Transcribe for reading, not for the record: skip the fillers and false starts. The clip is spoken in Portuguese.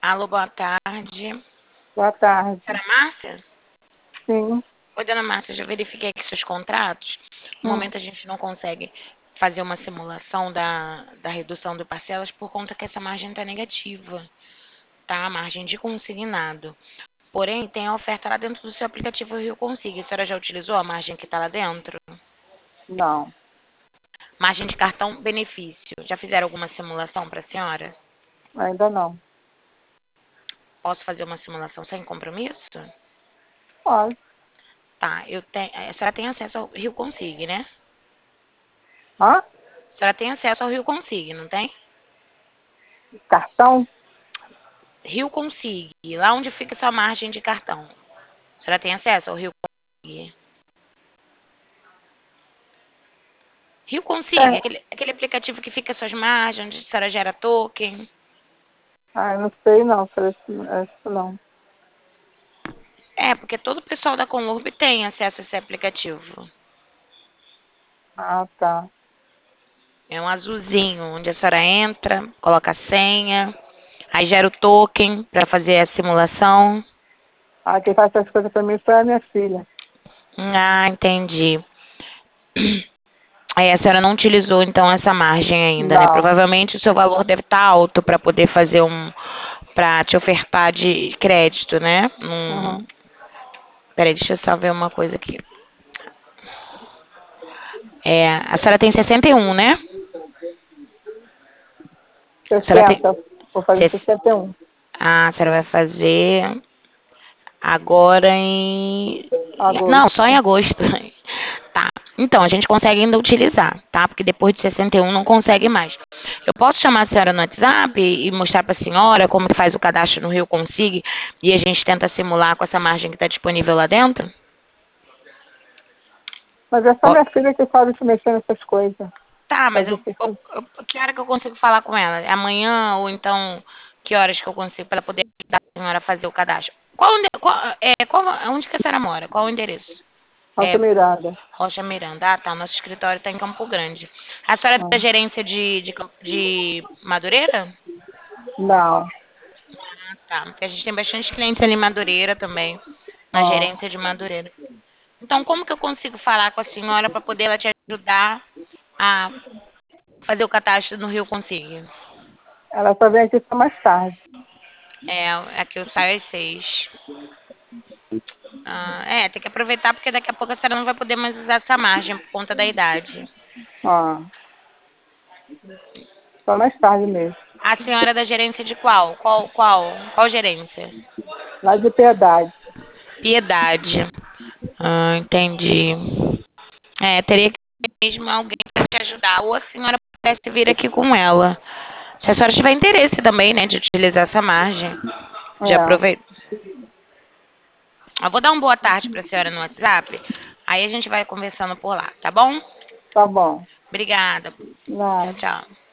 Alô, boa tarde. Boa tarde. Senhora Márcia? Sim. Oi, dona Márcia, já verifiquei aqui seus contratos. No Hum, momento a gente não consegue fazer uma simulação da redução de parcelas por conta que essa margem está negativa, tá? A margem de consignado. Porém, tem a oferta lá dentro do seu aplicativo Rio Consigo. A senhora já utilizou a margem que está lá dentro? não, Margem de cartão benefício. Já fizeram alguma simulação para a senhora? ainda não. Posso fazer uma simulação sem compromisso? Pode. Tá, a senhora tem acesso ao Rio Consigo, né? Hã? A senhora tem acesso ao Rio Consigo, não tem? Cartão? Rio Consigo, lá onde fica sua margem de cartão. A senhora tem acesso ao Rio Consigo? Rio Consigo, É. aquele aplicativo que fica suas margens, onde a senhora gera token. Ah, eu não sei não, isso não. É, porque todo o pessoal da Conlurb tem acesso a esse aplicativo. Ah, tá. É um azulzinho, onde a senhora entra, coloca a senha, aí gera o token para fazer a simulação. Ah, quem faz essas coisas pra mim foi a minha filha. Ah, entendi. Aí a senhora não utilizou então essa margem ainda, né? Não. Provavelmente o seu valor deve estar alto para poder fazer para te ofertar de crédito, né? Uhum. Peraí, deixa eu só ver uma coisa aqui. A senhora tem 61, né? A senhora tem. 60. Vou fazer ses- 61. A senhora vai fazer agora em. Não, só em Agosto. agosto. Tá. Então, a gente consegue ainda utilizar, tá? Porque depois de 61 não consegue mais. Eu posso chamar a senhora no WhatsApp e mostrar para a senhora como que faz o cadastro no Rio Consigo e a gente tenta simular com essa margem que está disponível lá dentro? Mas é só Ó, minha filha que sabe se mexer nessas coisas. tá, mas Fazer essas coisas. que hora que eu consigo falar com ela? É amanhã ou então que horas que eu consigo para ela poder ajudar a senhora a fazer o cadastro? Onde que a senhora mora? Qual o endereço? Alta É Mirada. Rocha Miranda. Ah, tá. Nosso escritório está em Campo Grande. A senhora é da Ah, gerência de Madureira? não. Ah, tá. Porque a gente tem bastante clientes ali em Madureira também, na Ah, gerência de Madureira. Então, como que eu consigo falar com a senhora para poder ela te ajudar a fazer o cadastro no Rio Consigo? ela só vem aqui só mais tarde. Aqui eu saio às 6. Ah, tem que aproveitar porque daqui a pouco a senhora não vai poder mais usar essa margem por conta da idade. Ah, só mais tarde mesmo. A senhora é da gerência de qual? Qual gerência? Lá de Piedade. Piedade. Ah, entendi. Teria que ter mesmo alguém para te ajudar. Ou a senhora pudesse vir aqui com ela. Se a senhora tiver interesse também, né, de utilizar essa margem, de É, aproveitar. Eu vou dar uma boa tarde para a senhora no WhatsApp. Aí a gente vai conversando por lá, tá bom? tá bom. Obrigada. Tchau, Nada. tchau.